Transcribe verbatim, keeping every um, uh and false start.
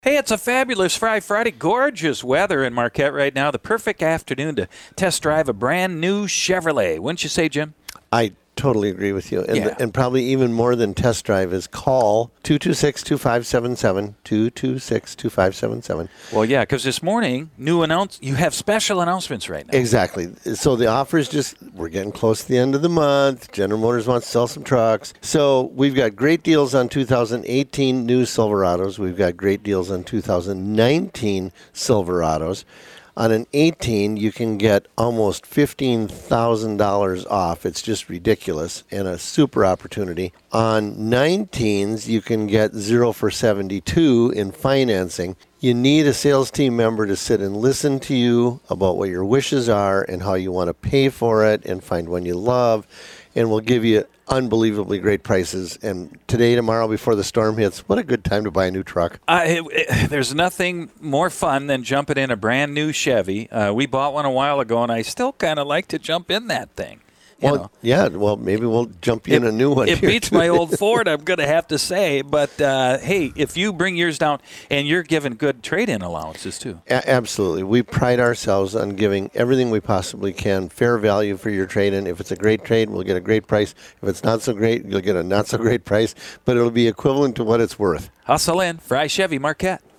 Hey, it's a fabulous Fry Friday. Gorgeous weather in Marquette right now. The perfect afternoon to test drive a brand new Chevrolet. Wouldn't you say, Jim? I totally agree with you. And, Yeah. and probably even more than test drive is call two two six, two five seven seven, two two six, two five seven seven. Well, yeah, because this morning, new announce you have special announcements right now. Exactly. So the offer is just, we're getting close to the end of the month. General Motors wants to sell some trucks. So we've got great deals on two thousand eighteen new Silverados. We've got great deals on two thousand nineteen Silverados. On an eighteen, you can get almost fifteen thousand dollars off. It's just ridiculous and a super opportunity. On nineteens, you can get zero for seventy-two in financing. You need a sales team member to sit and listen to you about what your wishes are and how you want to pay for it and find one you love. And we'll give you unbelievably great prices. And today, tomorrow, before the storm hits, what a good time to buy a new truck. Uh, it, it, there's nothing more fun than jumping in a brand new Chevy. Uh, we bought one a while ago, and I still kind of like to jump in that thing. You Well, know. yeah, well, maybe we'll jump you in a new one. It here, beats too. my old Ford, I'm going to have to say. But, uh, hey, if you bring yours down, and you're given good trade-in allowances, too. A- absolutely. We pride ourselves on giving everything we possibly can, fair value for your trade-in. If it's a great trade, we'll get a great price. If it's not so great, you'll get a not-so-great price, but it'll be equivalent to what it's worth. Hustle in. Fry Chevy Marquette.